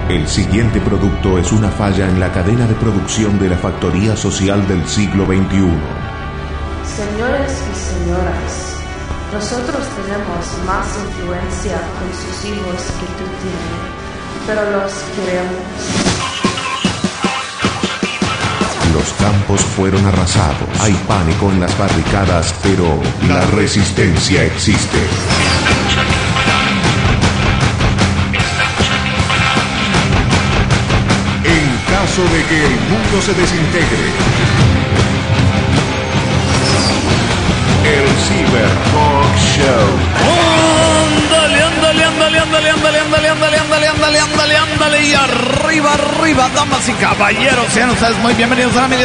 El siguiente producto es una falla en la cadena de producción de la factoría social del siglo XXI. Señores y señoras, nosotros tenemos más influencia con sus hijos que tú tienes, pero los queremos. Los campos fueron arrasados. Hay pánico en las barricadas, pero la resistencia existe. En caso de que el mundo se desintegre, el Cyber Talk Show. Ándale, y arriba, damas y caballeros, sean ustedes muy bienvenidos a la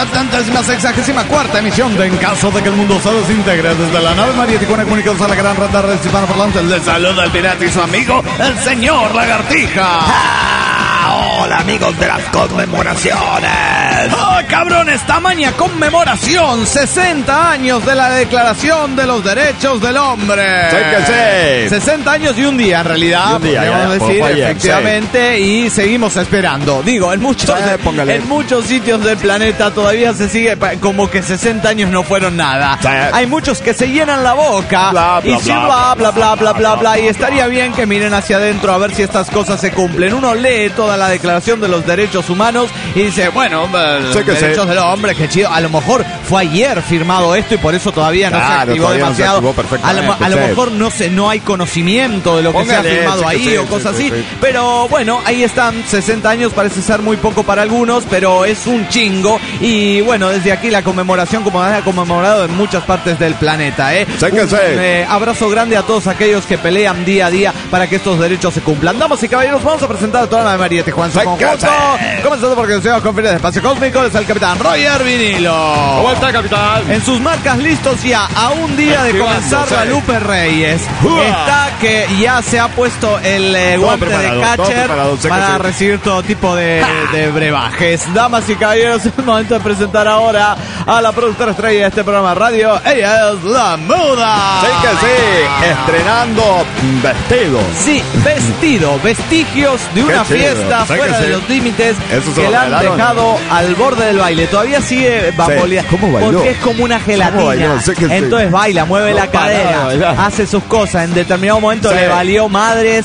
1074ª emisión de En Caso de que el Mundo se Desintegre, desde la nave María Tijuana, comunicados a la gran red de redes hispanoparlantes. Les saluda el pirata y su amigo, el señor Lagartija. Hola amigos de las conmemoraciones. ¡Oh, cabrones! Tamaña conmemoración. 60 años de la Declaración de los Derechos del Hombre. Sí que sí. 60 años y un día, en realidad. Y un día, podríamos ya, decir, ayer, efectivamente. Sí. Y seguimos esperando. Digo, en muchos sitios del planeta todavía se sigue como que 60 años no fueron nada. Sí. Hay muchos que se llenan la boca bla, bla, y sí, bla. Y estaría bien que miren hacia adentro a ver si estas cosas se cumplen. Uno lee toda la Declaración de los Derechos Humanos y dice, bueno, derechos del hombre, qué chido. A lo mejor fue ayer firmado esto y por eso todavía no se activó demasiado. A lo mejor no hay conocimiento de lo que se ha firmado ahí o cosas así. Pero bueno, ahí están, 60 años, parece ser muy poco para algunos, pero es un chingo. Y bueno, desde aquí la conmemoración, como ha conmemorado en muchas partes del planeta. Abrazo grande a todos aquellos que pelean día a día para que estos derechos se cumplan. Damas y caballeros, vamos a presentar a toda la María Tijuana. Comenzando porque el señor conferencia de Espacio Cósmico es el capitán Roger Vinilo. ¿Cómo está, capitán? En sus marcas listos ya a un día de comenzar la Lupe Reyes. Está que ya se ha puesto el guante de catcher para recibir todo tipo de brebajes. Damas y caballeros, es el momento de presentar ahora a la productora estrella de este programa de radio. Ella es La Muda. Sí que sí, estrenando vestido. Sí, vestigios de una fiesta fuera de los límites que la han dejado al borde del baile. Todavía sigue bamboleando. ¿Cómo bailó? Porque es como una gelatina. Entonces baila, mueve la cadera, hace sus cosas. En determinado momento le valió madres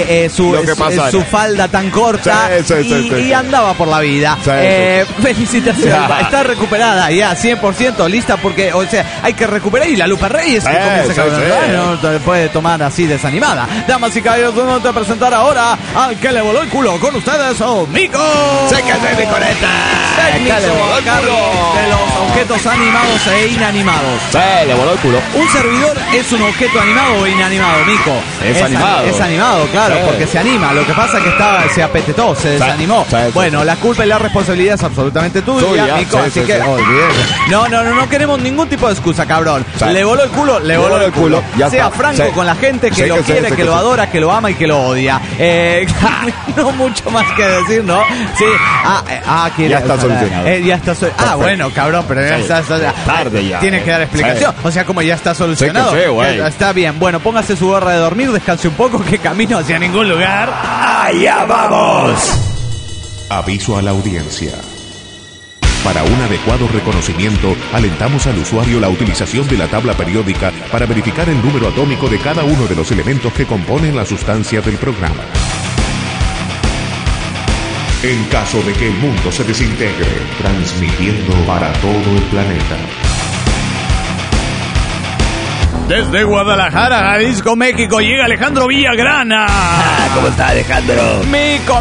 su falda tan corta y andaba por la vida. Felicitaciones. Está recuperada ya 100%, lista porque, o sea, hay que recuperar. Y la Lupe Reyes que comienza no te puede tomar así desanimada. Damas y caballeros, vamos a presentar ahora al que le voló el culo con ustedes, Mico. ¡Se que soy mi coleta! Técnico a cargo de los objetos animados e inanimados. Le voló el culo. ¿Un servidor es un objeto animado o inanimado, Mico? Es animado. Es animado, claro, porque se anima. Lo que pasa es que se apetetó, se desanimó. Bueno, la culpa y la responsabilidad es absolutamente tuya, Mico, así que... No queremos ningún tipo de excusa, cabrón. Le voló el culo, le voló el culo. Sea franco con la gente que lo quiere, que lo adora, que lo ama y que lo odia. No mucho más que decir, ¿no? Sí. Ya está solucionado. Bueno, cabrón, pero ya está tarde ya. Tienes que dar explicación. O sea, como ya está solucionado. Está bien. Bueno, póngase su gorra de dormir, descanse un poco, que camino hacia ningún lugar. ¡Allá vamos! Aviso a la audiencia. Para un adecuado reconocimiento, alentamos al usuario la utilización de la tabla periódica para verificar el número atómico de cada uno de los elementos que componen la sustancia del programa. En caso de que el mundo se desintegre, transmitiendo para todo el planeta. Desde Guadalajara, Jalisco, México, llega Alejandro Villagrana. ¿Cómo está, Alejandro? Mico,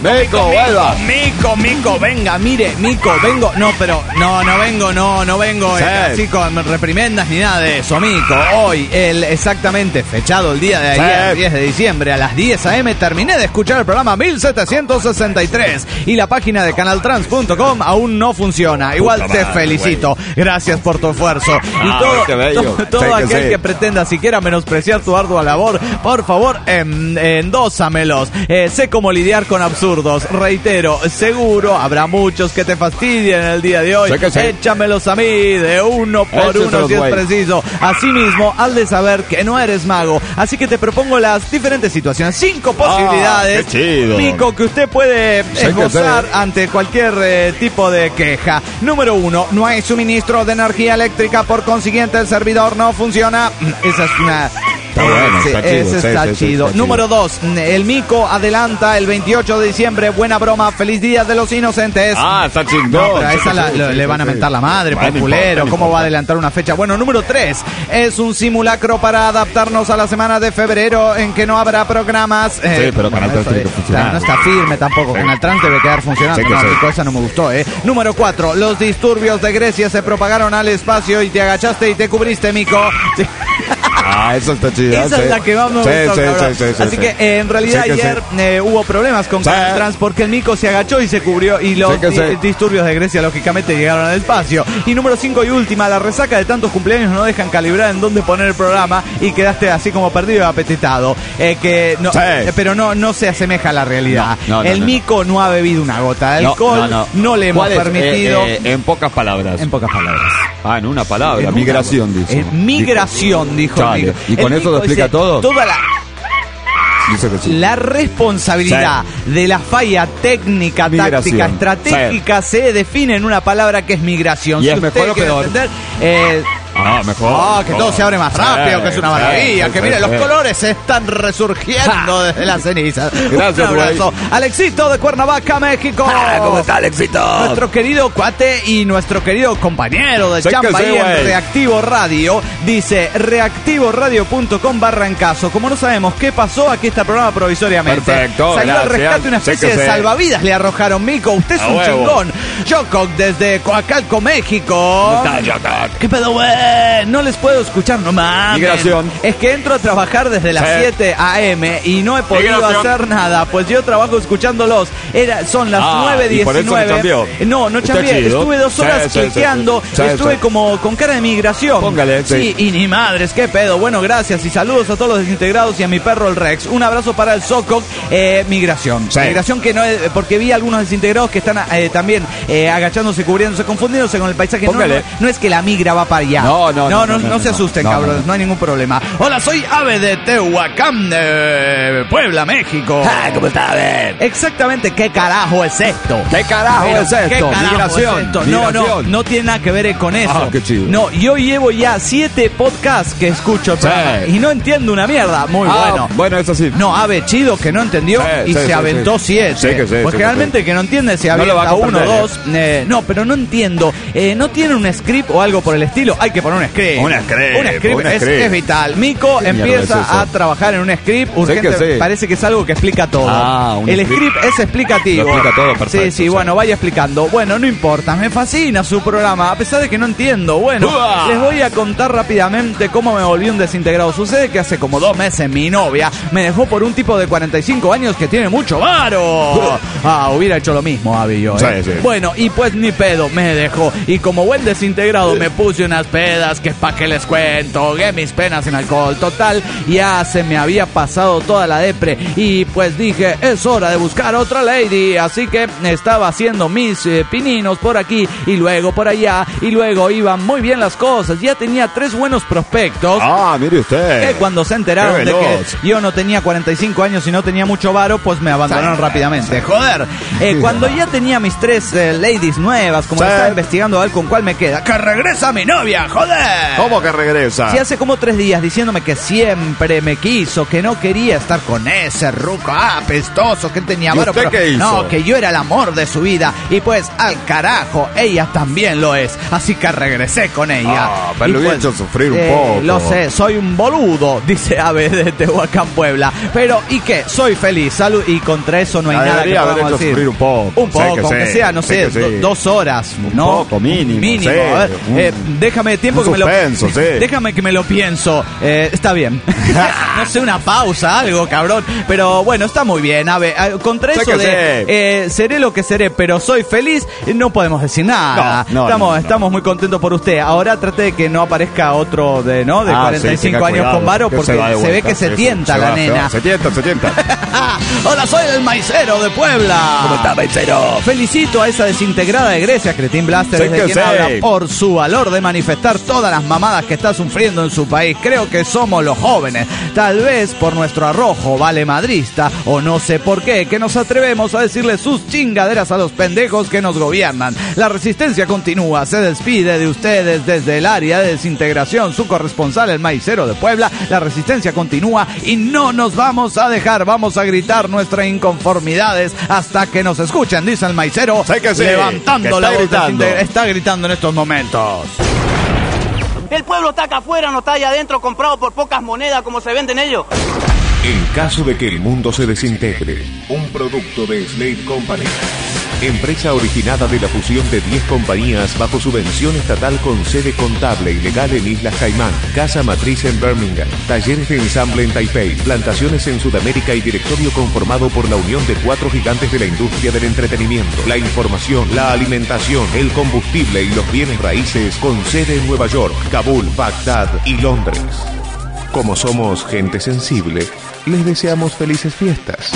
venga, mire, Mico, vengo. No vengo así con reprimendas ni nada de eso, Mico. Hoy, exactamente fechado el día de ayer, 10 de diciembre, a las 10 a.m., terminé de escuchar el programa 1763 y la página de canaltrans.com aún no funciona. Igual te felicito. Gracias por tu esfuerzo. Y todo aquel que pretenda siquiera menospreciar tu ardua labor, por favor, en 2 gózamelos. Sé cómo lidiar con absurdos. Reitero, seguro habrá muchos que te fastidien en el día de hoy. Échamelos a mí de uno por uno si es preciso. Asimismo, has de saber que no eres mago, así que te propongo las diferentes situaciones. 5 posibilidades, Mico, que usted puede esbozar ante cualquier tipo de queja. Número 1, no hay suministro de energía eléctrica, por consiguiente el servidor no funciona. Esa es una... Está bueno, sí, está chido, ese está chido. Número 2, el Mico adelanta el 28 de diciembre. Buena broma, feliz día de los inocentes. Está chingón. No, pero a esa le van a mentar la madre, por culero. ¿Cómo va a adelantar una fecha? Bueno, número 3, es un simulacro para adaptarnos a la semana de febrero en que no habrá programas. Sí, pero Canal Trans tiene que funcionar. No está firme tampoco. Canal Trans debe quedar funcionando. Mico, esa no me gustó, Número 4, los disturbios de Grecia se propagaron al espacio y te agachaste y te cubriste, Mico. Sí. Eso está chido. Esa es la que más me gustó, Así que en realidad ayer hubo problemas con Canal Trans porque el Mico se agachó y se cubrió y los disturbios de Grecia lógicamente llegaron al espacio. Y número 5 y última, la resaca de tantos cumpleaños no dejan calibrar en dónde poner el programa y quedaste así como perdido y apetitado. Pero no se asemeja a la realidad. El Mico no ha bebido una gota de alcohol, no le hemos permitido. En pocas palabras. En pocas palabras. En una palabra. Migración, dice. Migración, dijo Vale. ¿Y con eso lo explica todo? Toda la responsabilidad de la falla técnica, táctica, estratégica se define en una palabra que es migración. ¿Y es mejor o peor? Mejor. Que todo se abre más rápido, que es una maravilla. Que mire, los colores se están resurgiendo desde las cenizas. Gracias, un abrazo. Alexito de Cuernavaca, México. ¿Cómo está, Alexito? Nuestro querido cuate y nuestro querido compañero de chamba ahí en Reactivo Radio. Dice, reactivoradio.com/encaso. Como no sabemos qué pasó, aquí está el programa provisoriamente. Perfecto, salió al rescate una especie de salvavidas, le arrojaron, Mico. Usted es un chingón. Jokok desde Coacalco, México. ¿Cómo está, Jokok? ¿Qué pedo, güey? No les puedo escuchar nomás. Migración. Es que entro a trabajar desde las 7 a.m. y no he podido hacer nada, pues yo trabajo escuchándolos. Son las 9:19. No chambeé. Estuve 2 horas cliqueando. Estuve como con cara de migración. Póngale. Sí, y ni madres, qué pedo. Bueno, gracias y saludos a todos los desintegrados y a mi perro el Rex. Un abrazo para el Sokok. Migración. Migración que no es, porque vi algunos desintegrados que están también agachándose, cubriéndose, confundiéndose con el paisaje. No es que la migra va para allá. No se asusten, cabrones, no hay ningún problema. Hola, soy Ave de Tehuacán, de Puebla, México. ¿Cómo está, Ave? Exactamente, ¿qué carajo es esto? ¿Qué carajo es esto? Migración. No tiene nada que ver con eso. Qué chido. No, yo llevo ya 7 podcasts que escucho el programa y no entiendo una mierda. Muy bueno. Bueno, eso sí. No, Ave, chido que no entendió y se aventó 7. Pues generalmente que no entiende se avienta 1, 2. No, pero no entiendo. ¿No tiene un script o algo por el estilo? Hay que poner un script. Un script es vital. Mico empieza a trabajar en un script urgente. Parece que es algo que explica todo. El script es explicativo. Lo explica todo, perfecto. Sí, bueno, vaya explicando. Bueno, no importa, me fascina su programa, a pesar de que no entiendo. Bueno, les voy a contar rápidamente cómo me volví un desintegrado. Sucede que hace como 2 meses mi novia me dejó por un tipo de 45 años que tiene mucho varo. Hubiera hecho lo mismo, Avi, yo. Bueno, y pues ni pedo, me dejó. Y como buen desintegrado me puse unas pedas que pa' que les cuento, que mis penas en alcohol. Total, ya se me había pasado toda la depre y pues dije, es hora de buscar otra lady. Así que estaba haciendo mis pininos por aquí y luego por allá y luego iban muy bien las cosas. Ya tenía 3 buenos prospectos. Mire usted. Que cuando se enteraron de que yo no tenía 45 años y no tenía mucho varo, pues me abandonaron rápidamente. Joder, cuando ya tenía mis 3 ladies nuevas, como estaba investigando a ver con cuál me queda, que regresa mi novia, joder. ¿Cómo que regresa? Sí, hace como 3 días diciéndome que siempre me quiso, que no quería estar con ese ruco apestoso que tenía varo. ¿Usted qué hizo? No, que yo era el amor de su vida. Y pues, al carajo, ella también lo es. Así que regresé con ella. Pero lo había hecho sufrir un poco. Lo sé, soy un boludo, dice Ave de Tehuacán, Puebla. Pero, ¿y qué? Soy feliz, salud. Y contra eso no hay nada que podamos decir. Sufrir un poco. Un poco, aunque sea, no sé, 2 horas. Un poco, mínimo. A ver, déjame tiempo que suspenso, sí. Déjame que me lo pienso. Está bien. No sé, una pausa, algo, cabrón. Pero bueno, está muy bien. A ver, contra eso de seré lo que seré, pero soy feliz, no podemos decir nada. Estamos muy contentos por usted. Ahora trate de que no aparezca otro de 45 años con varo, porque se ve que se tienta la nena. Se tienta. Hola, soy el Maicero de Puebla. ¿Cómo está, Maicero? Felicito a esa desintegrada de Grecia, Cretín Blaster, desde quien habla, por su valor de manifestar todas las mamadas que está sufriendo en su país. Creo que somos los jóvenes, tal vez por nuestro arrojo valemadrista, o no sé por qué, que nos atrevemos a decirle sus chingaderas a los pendejos que nos gobiernan. La resistencia continúa, se despide de ustedes desde el área de desintegración, su corresponsal, el Maicero de Puebla. La resistencia continúa y no nos vamos a dejar, vamos a gritar nuestras inconformidades hasta que nos escuchen, dice el Maicero, levantando la voz. Está gritando en estos momentos. El pueblo está acá afuera, no está allá adentro, comprado por pocas monedas como se venden ellos. En caso de que el mundo se desintegre, un producto de Slate Company, empresa originada de la fusión de 10 compañías bajo subvención estatal con sede contable y legal en Islas Caimán, casa matriz en Birmingham, talleres de ensamble en Taipei, plantaciones en Sudamérica y directorio conformado por la unión de 4 gigantes de la industria del entretenimiento, la información, la alimentación, el combustible y los bienes raíces con sede en Nueva York, Kabul, Bagdad y Londres. Como somos gente sensible, les deseamos felices fiestas.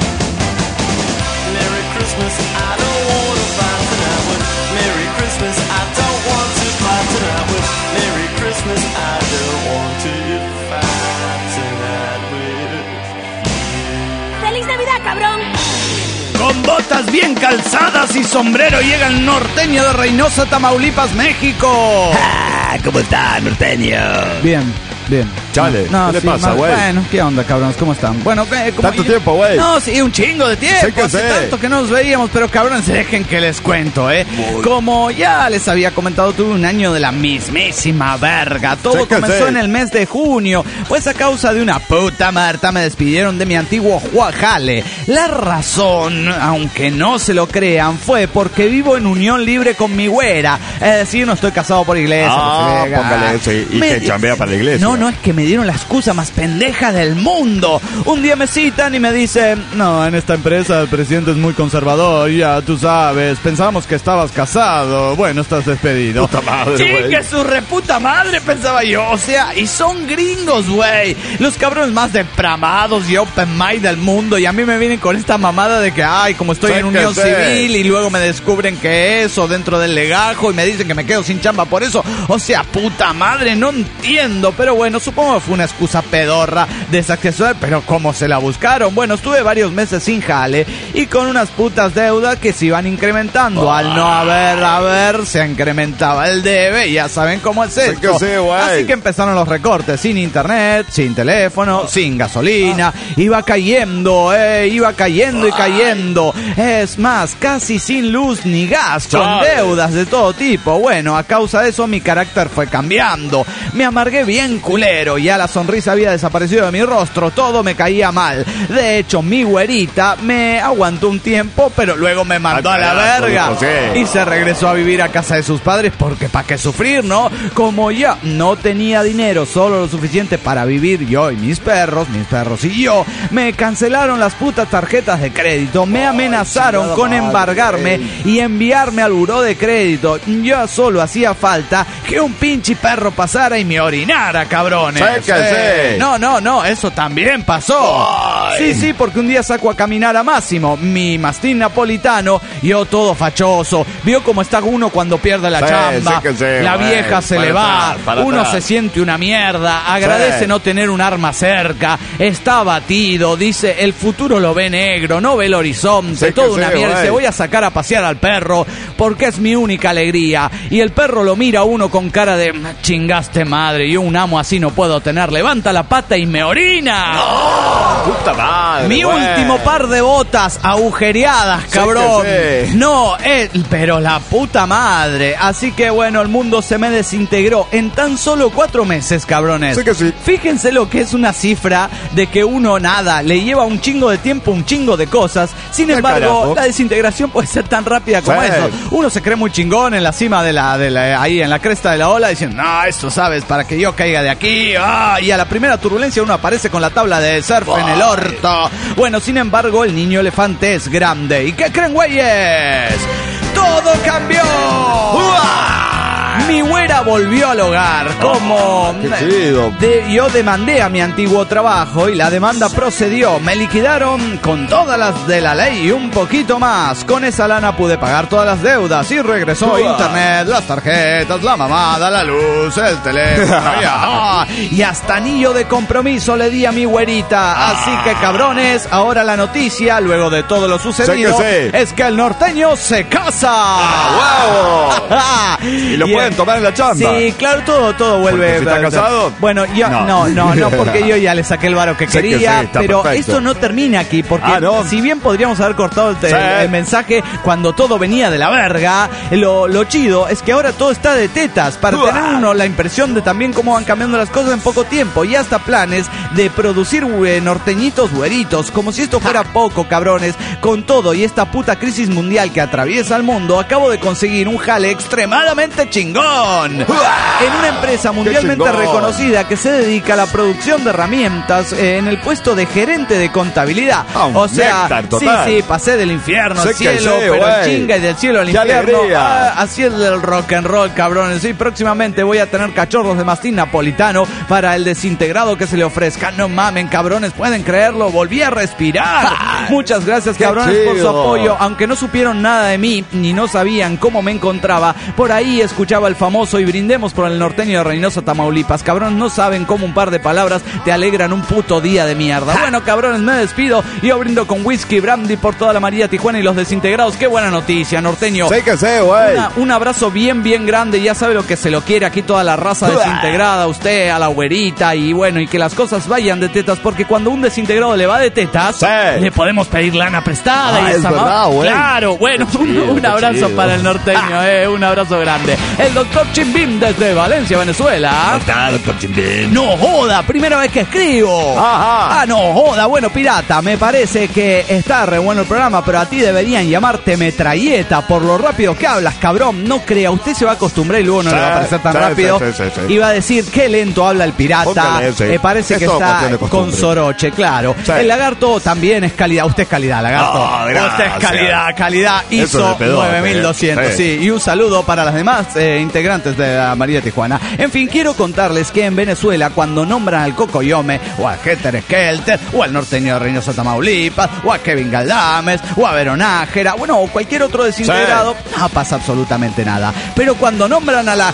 ¡Feliz Navidad, cabrón! Con botas bien calzadas y sombrero llega el norteño de Reynosa, Tamaulipas, México. ¿Cómo está, norteño? Bien. Chale, ¿qué le pasa, güey? Bueno, ¿qué onda, cabrones? ¿Cómo están? Bueno, ¿tanto tiempo, güey? No, sí, un chingo de tiempo. Hace tanto que no nos veíamos, pero cabrones, dejen que les cuento, Como ya les había comentado, tuve un año de la mismísima verga. Todo comenzó en el mes de junio, pues a causa de una puta Marta me despidieron de mi antiguo jale. La razón, aunque no se lo crean, fue porque vivo en unión libre con mi güera. Es decir, no estoy casado por iglesia. Póngale eso y que chambea para la iglesia. No, es que me dieron la excusa más pendeja del mundo. Un día me citan y me dicen: no, en esta empresa el presidente es muy conservador, ya tú sabes, pensábamos que estabas casado, bueno, estás despedido. Puta madre, sí, que su reputa madre, pensaba yo, o sea, y son gringos, güey, los cabrones más depravados y open mind del mundo, y a mí me vienen con esta mamada de que, ay, como estoy en unión civil, y luego me descubren que eso dentro del legajo, y me dicen que me quedo sin chamba por eso, o sea, puta madre, no entiendo, pero bueno, supongo que fue una excusa pedorra de esa que soy, pero ¿cómo se la buscaron? Bueno, estuve varios meses sin jale y con unas putas deudas que se iban incrementando. Al no haber, se incrementaba el debe, ya saben cómo es esto. Así que empezaron los recortes, sin internet, sin teléfono, sin gasolina, iba cayendo y cayendo. Es más, casi sin luz ni gas, con deudas de todo tipo. Bueno, a causa de eso mi carácter fue cambiando. Me amargué bien culero, ya la sonrisa había desaparecido de mi rostro, todo me caía mal. De hecho, mi güerita me aguantó un tiempo, pero luego me mandó a la verga y se regresó a vivir a casa de sus padres, porque ¿para qué sufrir, no? Como ya no tenía dinero, solo lo suficiente para vivir yo y mis perros y yo, me cancelaron las putas tarjetas de crédito, me amenazaron con embargarme y enviarme al buró de crédito. Ya solo hacía falta que un pinche perro pasara y me orinara, cabrones. No, eso también pasó. Sí, porque un día saco a caminar a Máximo, mi mastín napolitano, yo todo fachoso. Vio cómo está uno cuando pierde la chamba. La vieja se le va, uno se siente una mierda, agradece no tener un arma cerca, está abatido, dice, el futuro lo ve negro, no ve el horizonte, toda una mierda. Dice, voy a sacar a pasear al perro porque es mi única alegría. Y el perro lo mira a uno con cara de, chingaste madre, yo un amo así no puedo puedo tener. Levanta la pata y me orina. ¡No! ¡Puta madre! Mi último par de botas agujereadas, cabrón. Sí. No, pero la puta madre. Así que bueno, el mundo se me desintegró en tan solo 4 meses, cabrones. Sí que sí. Fíjense lo que es una cifra de que uno nada, le lleva un chingo de tiempo, un chingo de cosas. Sin embargo, carajo. la desintegración puede ser tan rápida como eso. Uno se cree muy chingón en la cima de la ahí en la cresta de la ola diciendo, no, esto sabes, para que yo caiga de aquí. Y a la primera turbulencia uno aparece con la tabla de surf en el orto. Bueno, sin embargo, el niño elefante es grande. ¿Y qué creen, güeyes? ¡Todo cambió! Mi güera volvió al hogar. Como yo demandé a mi antiguo trabajo y la demanda procedió. Me liquidaron con todas las de la ley y un poquito más. Con esa lana pude pagar todas las deudas y regresó internet, las tarjetas, la mamada, la luz, el teléfono. Y hasta anillo de compromiso le di a mi güerita. Así que, cabrones, ahora la noticia, luego de todo lo sucedido, es que el norteño se casa. ¡Wow! Y lo pueden tomar en la chamba. Sí, claro, todo vuelve. ¿Está casado? Bueno, yo no, porque yo ya le saqué el varo que quería, sí, pero perfecto. esto no termina aquí, porque si bien podríamos haber cortado el mensaje cuando todo venía de la verga, lo chido es que ahora todo está de tetas, para tener uno la impresión de también cómo van cambiando las cosas en poco tiempo, y hasta planes de producir norteñitos güeritos, como si esto fuera poco, cabrones. Con todo y esta puta crisis mundial que atraviesa el mundo, acabo de conseguir un jale extremadamente chingón en una empresa mundialmente reconocida que se dedica a la producción de herramientas, en el puesto de gerente de contabilidad. O sea, sí, pasé del infierno al cielo, pero chinga, y del cielo al infierno. Así es el rock and roll, cabrones. Y próximamente voy a tener cachorros de mastín napolitano para el desintegrado que se le ofrezca. No mamen, cabrones, pueden creerlo, volví a respirar. Muchas gracias, cabrones, por su apoyo. Aunque no supieron nada de mí, ni no sabían cómo me encontraba, por ahí escuchaba el famoso "y brindemos por el norteño de Reynosa, Tamaulipas". Cabrón, no saben cómo un par de palabras te alegran un puto día de mierda. Bueno, cabrones, me despido. Yo brindo con whisky, brandy por toda la María Tijuana y los desintegrados. Qué buena noticia, norteño. Sí que sé, güey. Un abrazo bien grande. Ya sabe lo que se lo quiere aquí toda la raza desintegrada, usted, a la güerita, y bueno, y que las cosas vayan de tetas, porque cuando un desintegrado le va de tetas, le podemos pedir lana prestada. Y esa verdad, claro, bueno, un abrazo para el norteño, un abrazo grande. El doctor Chimbim desde Valencia, Venezuela. ¿Qué tal, doctor Chimbim? No joda, primera vez que escribo. No joda, bueno, pirata, me parece que está re bueno el programa, pero a ti deberían llamarte metralleta por lo rápido que hablas, cabrón. No crea, usted se va a acostumbrar y luego no le va a parecer tan rápido. Y va a decir, qué lento habla el pirata. Parece que está con soroche, claro. El lagarto también es calidad. Usted es calidad, lagarto. Usted es calidad. ISO 9200, sí. Y un saludo para las demás integrantes de la María Tijuana. En fin, quiero contarles que en Venezuela, cuando nombran al Cocoyome, o al Heter Skelter, o al norteño de Reynosa, Tamaulipas, o a Kevin Galdames, o a Veronájera, bueno, o cualquier otro desintegrado, no pasa absolutamente nada. Pero cuando nombran a la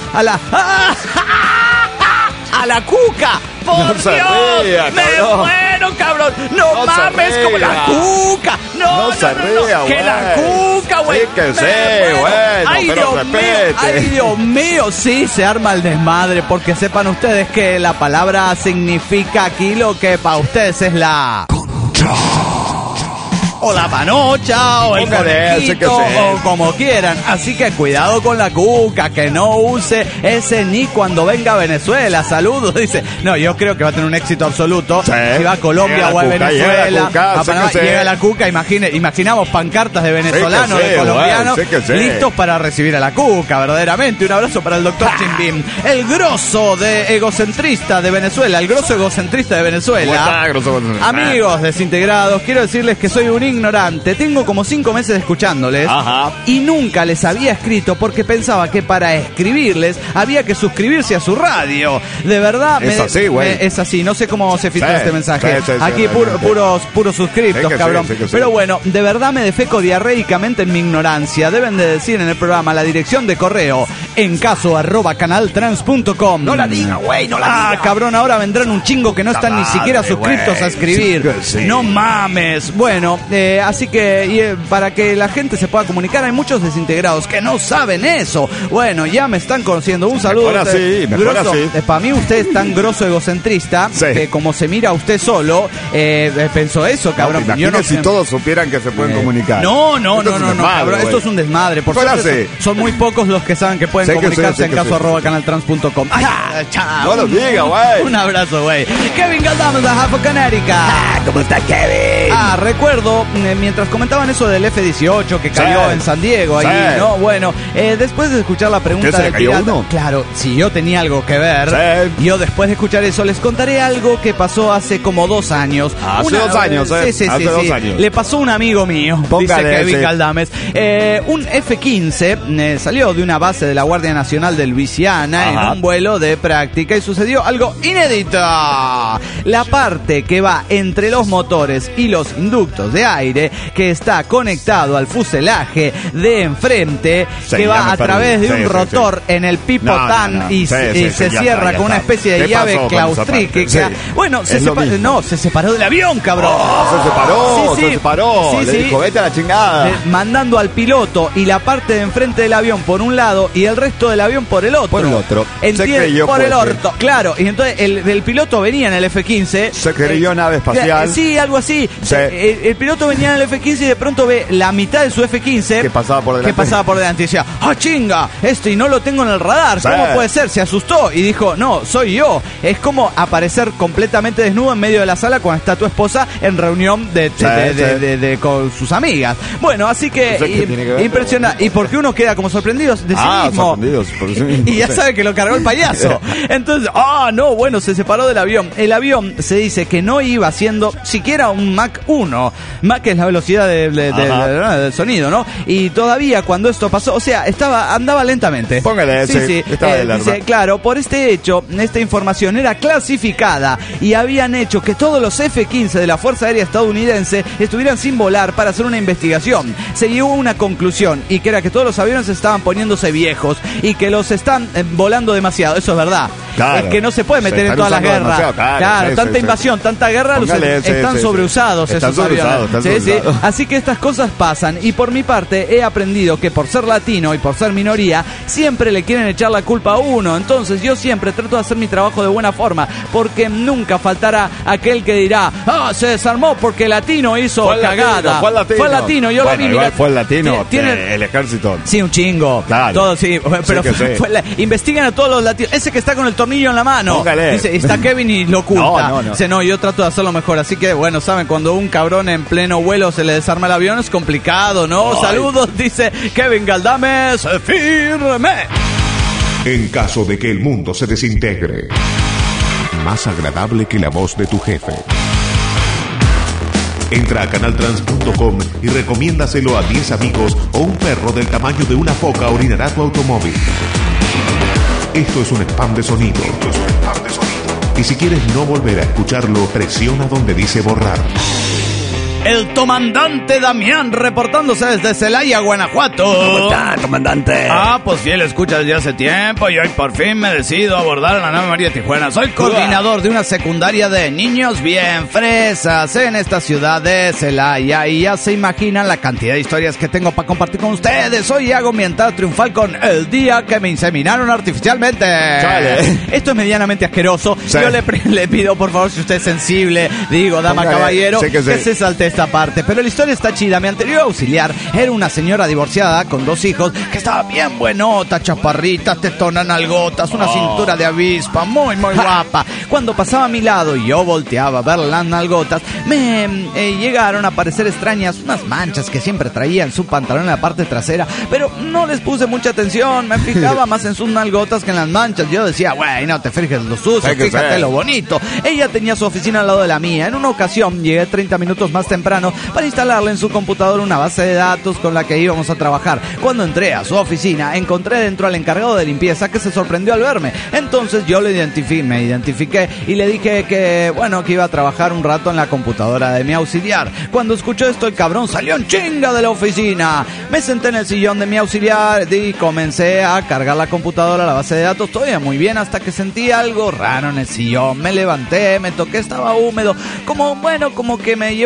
Cuca, por Dios, me muero, cabrón. No mames, como la Cuca. No, que la Cuca, güey. Sí que sé, bueno, pero repete. Ay, Dios mío, sí, se arma el desmadre, porque sepan ustedes que la palabra significa aquí lo que para ustedes es la concha, o la panocha, o el conejito, o como quieran. Así que cuidado con la Cuca, que no use ese ni cuando venga a Venezuela. Saludos, dice. No, yo creo que va a tener un éxito absoluto. Si va a Colombia o a Venezuela, llega la Cuca, imaginamos pancartas de venezolanos, de colombianos, listos para recibir a la Cuca, verdaderamente. Un abrazo para el doctor Chimbim, el grosso de egocentrista de Venezuela, el grosso egocentrista de Venezuela. Amigos desintegrados, quiero decirles que soy un ignorante. Tengo como 5 meses escuchándoles y nunca les había escrito porque pensaba que para escribirles había que suscribirse a su radio. De verdad, es así. No sé cómo se filtra este mensaje. Aquí puros suscriptos, cabrón. Pero bueno, de verdad me defeco diarreicamente en mi ignorancia. Deben de decir en el programa la dirección de correo encaso@canaltrans.com. No la diga, güey, no la diga. Cabrón, ahora vendrán un chingo que no están ni siquiera suscriptos a escribir. No mames. Bueno, Así que para que la gente se pueda comunicar, hay muchos desintegrados que no saben eso. Bueno, ya me están conociendo. Un saludo. Mejor así. Para mí usted es tan grosso egocentrista que como se mira usted solo, pensó eso, cabrón. No, si todos supieran que se pueden comunicar. No, cabrón. Esto es un desmadre. Por suerte, son muy pocos los que saben que pueden comunicarse en caso@canaltrans.com. No lo diga, güey. Un abrazo, güey. Kevin Galdames de Hartford, Connecticut. ¿Cómo está, Kevin? Recuerdo, mientras comentaban eso del F-18 que cayó en San Diego, ahí, ¿no? Bueno, después de escuchar la pregunta del pirata, claro, si yo tenía algo que ver, yo después de escuchar eso les contaré algo que pasó hace como 2 años. Hace 2 años, Sí. 2 años. Le pasó a un amigo mío, dice Kevin Galdames. Un F-15 salió de una base de la Guardia Nacional de Luisiana en un vuelo de práctica y sucedió algo inédito. La parte que va entre los motores y los inductos de aire, que está conectado al fuselaje de enfrente, que va a través de un rotor en el pipotán y se cierra con una especie de llave claustrística. Bueno, se separó del avión, cabrón. Se separó. Le dijo, vete a la chingada. Mandando al piloto y la parte de enfrente del avión por un lado y el resto del avión por el otro. Por el orto. Claro, y entonces el piloto venía en el F-15. Se creyó nave espacial. Sí, algo así. El piloto venía en el F-15 y de pronto ve la mitad de su F-15 que pasaba por delante. Y decía, ¡ah, chinga! Y no lo tengo en el radar. ¿Cómo puede ser? Se asustó y dijo, no, soy yo. Es como aparecer completamente desnudo en medio de la sala cuando está tu esposa en reunión con sus amigas. Bueno, así que impresiona. Y porque uno queda como sorprendido de sí mismo. Y ya sabe que lo cargó el payaso. Entonces, se separó del avión. El avión se dice que no iba haciendo siquiera un Mach 1. Mach es la velocidad del sonido, ¿no? Y todavía cuando esto pasó, o sea, andaba lentamente. Póngale ese. Sí. Dice, claro, por este hecho, esta información era clasificada y habían hecho que todos los F-15 de la Fuerza Aérea Estadounidense estuvieran sin volar para hacer una investigación. Se llegó a una conclusión, y que era que todos los aviones estaban poniéndose viejos y que los están volando demasiado. Eso es verdad. Claro. Es que no se puede meter en todas las guerras. Claro, tanta invasión, tanta guerra, están sobreusados esos aviones. Sí. Así que estas cosas pasan, y por mi parte he aprendido que por ser latino y por ser minoría, siempre le quieren echar la culpa a uno. Entonces yo siempre trato de hacer mi trabajo de buena forma, porque nunca faltará aquel que dirá, se desarmó porque el latino hizo cagada. Fue el latino, yo lo vi. Fue el latino, el ejército. Sí, un chingo. Claro. Todo, sí, pero investigan a todos los latinos. Ese que está con el tornillo en la mano. Póngale. Dice, está Kevin y lo oculta. No. Dice, yo trato de hacerlo mejor. Así que, bueno, saben, cuando un cabrón en pleno vuelo se le desarma el avión es complicado, ¿no? Saludos, dice Kevin Galdames, firme. En caso de que el mundo se desintegre, más agradable que la voz de tu jefe. Entra a canaltrans.com y recomiéndaselo a 10 amigos o un perro del tamaño de una foca orinará tu automóvil. Esto es un spam de sonido. Y si quieres no volver a escucharlo, presiona donde dice borrar. El comandante Damián reportándose desde Celaya, Guanajuato. ¿Cómo está, comandante? Pues fiel escucha desde hace tiempo y hoy por fin me decido a abordar la nave María Tijuana. Soy coordinador de una secundaria de niños bien fresas en esta ciudad de Celaya y ya se imaginan la cantidad de historias que tengo para compartir con ustedes. Hoy hago mi entrada triunfal con el día que me inseminaron artificialmente. Chale. Esto es medianamente asqueroso. Sí. Yo le pido por favor, si usted es sensible, dama, caballero, que se salte esta parte, pero la historia está chida. Mi anterior auxiliar era una señora divorciada con 2 hijos que estaba bien buenota, chaparrita, tetona, nalgotas, una cintura de avispa, muy guapa. Cuando pasaba a mi lado y yo volteaba a ver las nalgotas, me llegaron a aparecer extrañas unas manchas que siempre traía en su pantalón en la parte trasera, pero no les puse mucha atención, me fijaba más en sus nalgotas que en las manchas. Yo decía, güey, no te fijes lo sucio, fíjate lo bonito. Ella tenía su oficina al lado de la mía. En una ocasión llegué 30 minutos más temprano para instalarle en su computadora una base de datos con la que íbamos a trabajar. Cuando entré a su oficina, encontré dentro al encargado de limpieza, que se sorprendió al verme. Entonces yo me identifiqué y le dije que iba a trabajar un rato en la computadora de mi auxiliar. Cuando escuchó esto, el cabrón salió en chinga de la oficina. Me senté en el sillón de mi auxiliar y comencé a cargar la computadora, la base de datos, todavía muy bien, hasta que sentí algo raro en el sillón. Me levanté, me toqué, estaba húmedo, como que me llevo los dedos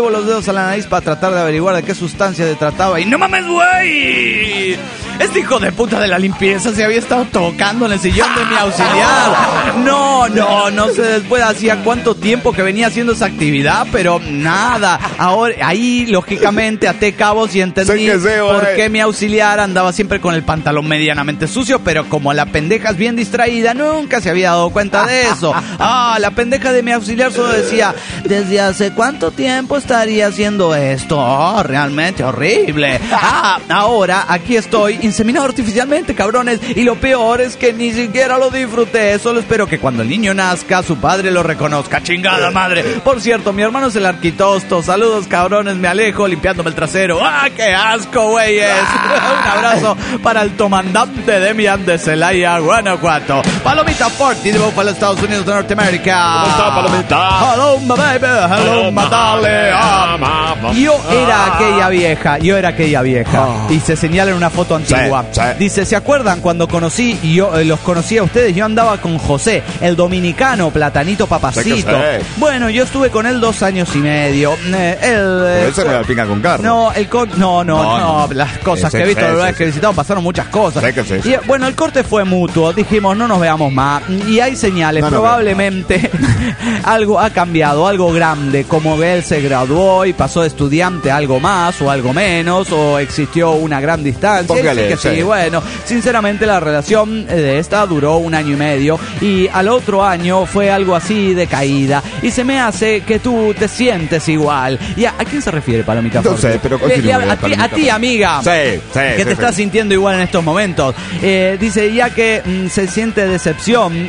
dedos a la nariz para tratar de averiguar de qué sustancia se trataba. Y no mames, güey. Este hijo de puta de la limpieza se había estado tocando en el sillón de mi auxiliar. No sé después hacía cuánto tiempo que venía haciendo esa actividad, pero nada. Ahora, ahí lógicamente até cabos y entendí por qué mi auxiliar andaba siempre con el pantalón medianamente sucio, pero como la pendeja es bien distraída, nunca se había dado cuenta de eso. La pendeja de mi auxiliar solo decía, ¿desde hace cuánto tiempo estaría haciendo esto? Realmente horrible. Ahora aquí estoy inseminado artificialmente, cabrones, y lo peor es que ni siquiera lo disfruté. Solo espero que cuando el niño nazca su padre lo reconozca. Chingada madre. Por cierto, mi hermano es el arquitosto. Saludos, cabrones, me alejo limpiándome el trasero. ¡Qué asco, güeyes! Un abrazo para el comandante Demian de Celaya, Guanajuato. Palomita Forti de Buffalo, Estados Unidos de Norteamérica. ¿Cómo está, Palomita? Hello, my baby. Hello, my darling. Yo era aquella vieja. Y se señala en una foto antigua. Sí. Dice, ¿se acuerdan cuando los conocí a ustedes? Yo andaba con José, el dominicano, platanito papacito. Bueno, yo estuve con él 2 años y medio. Eso no era el pinga con carne. No, las cosas que he visto, la verdad es que visitamos, pasaron muchas cosas. Y bueno, el corte fue mutuo. Dijimos, no nos veamos más. Y hay señales, probablemente algo ha cambiado, algo grande, como que él se graduó y pasó de estudiante a algo más o algo menos, o existió una gran distancia. Sí, bueno, sinceramente la relación de esta duró 1 año y medio y al otro año fue algo así de caída y se me hace que tú te sientes igual. ¿Y a quién se refiere, Palomita? No sé, pero a ti, amiga, que te estás sintiendo igual en estos momentos. Dice, ya que se siente decepción,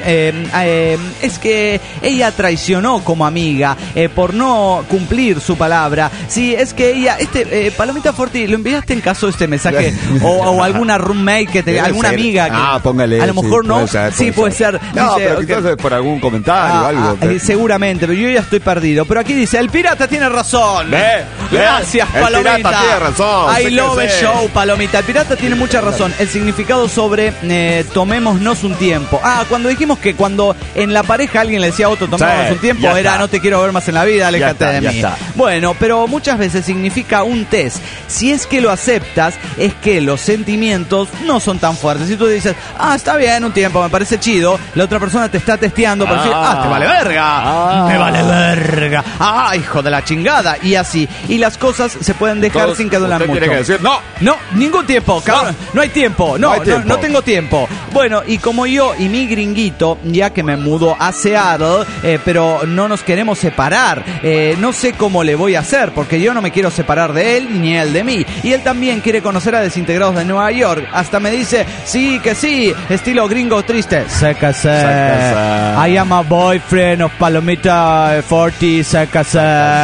es que ella traicionó como amiga por no cumplir su palabra. Sí, es que ella, Palomita Forti, ¿lo enviaste en caso este mensaje? o alguna roommate que te, alguna amiga que póngale, a lo mejor no, puede ser. No, dice, pero quizás es por algún comentario o algo. Seguramente, pero yo ya estoy perdido. Pero aquí dice, el pirata tiene razón. Gracias, Palomita. El pirata tiene razón. I love it show, Palomita. El pirata tiene mucha razón. El significado sobre tomémonos un tiempo. Cuando dijimos que cuando en la pareja alguien le decía a otro tomémonos un tiempo, era no te quiero ver más en la vida, aléjate de mí. Bueno, pero muchas veces significa un test. Si es que lo aceptas, es que los sentimientos no son tan fuertes. Si tú dices, está bien, un tiempo, me parece chido, la otra persona te está testeando para decir, te vale verga, me vale verga, hijo de la chingada, y así. Y las cosas se pueden dejar sin que duelan mucho. Tiene que decir, no, ningún tiempo, cabrón, no hay tiempo, no tengo tiempo. Bueno, y como yo y mi gringuito, ya que me mudo a Seattle, pero no nos queremos separar, no sé cómo le voy a hacer, porque yo no me quiero separar de él, ni él de mí, y él también quiere conocer a Desintegrados de Nueva York. Hasta me dice, sí, estilo gringo triste. Sécase. I am a boyfriend of Palomita Forti, sécase.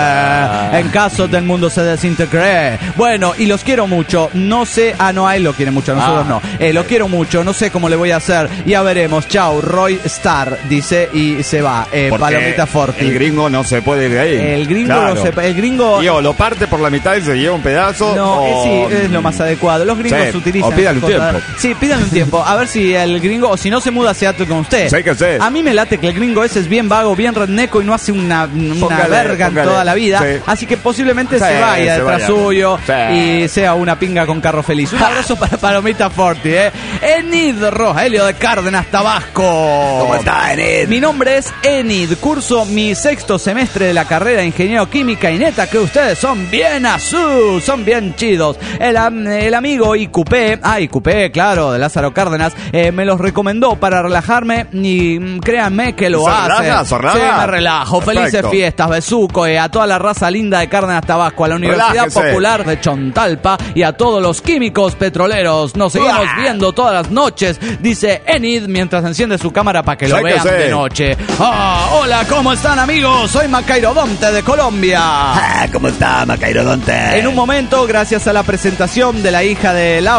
En caso del mundo se desintegre. Bueno, y los quiero mucho. No sé, no, a él lo quiere mucho, a nosotros no. Lo quiero mucho, no sé cómo le voy a hacer. Ya veremos. Chao, Roy Star, dice y se va. Palomita Forti. El gringo no se puede ir de ahí. El gringo no se el gringo. O lo parte por la mitad y se lleva un pedazo. No, sí, es lo más adecuado. Los gringos utilizan. O pídale un tiempo. Sí, pídale un tiempo. A ver si el gringo, o si no se muda a Seattle con usted. A mí me late que el gringo ese es bien vago, bien redneco y no hace una verga en toda la vida. Así que posiblemente se vaya detrás suyo y sea una pinga con carro feliz. Un abrazo para Palomita Forti, Enid Rogelio de Cárdenas, Tabasco. ¿Cómo está, Enid? Mi nombre es Enid. Curso mi 6º semestre de la carrera de Ingeniero Química y neta que ustedes son bien son bien chidos. El amigo IQP, claro, de Lázaro Cárdenas, me los recomendó para relajarme y créanme que lo hace. Sí, me relajo. Perfecto. Felices fiestas, besuco, a toda la raza linda de Cárdenas, Tabasco, a la Universidad Popular de Chontalpa y a todos los químicos petroleros. Nos seguimos viendo todas las noches, dice Enid mientras enciende su cámara para que lo vean de noche. Hola, ¿cómo están, amigos? Soy Macairodonte de Colombia. ¿Cómo está, Macairodonte? En un momento, gracias a la presentación de la hija de Laura,